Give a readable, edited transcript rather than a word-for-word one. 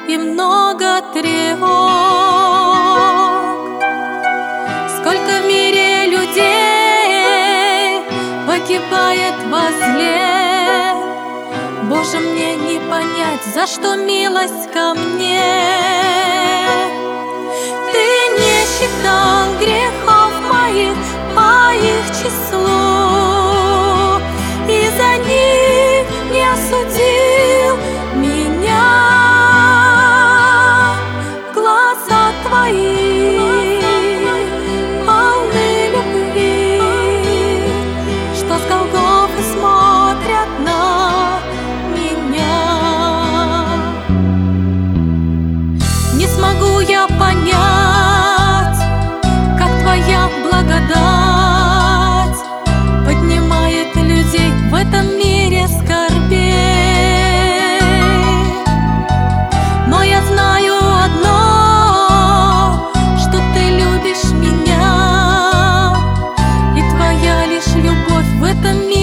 и много тревог. Сколько в мире людей погибает во зле. Боже, мне не понять, за что милость ко мне. Ты не считал грехов моих по их числу, и за них не осудил меня. Глаза твои полны любви, что с Голгофы смотрят на меня. Не смогу я понять, как твоя благодать поднимает людей в этом мире скорбей. Но я знаю одно, что ты любишь меня, и твоя лишь любовь в этом мире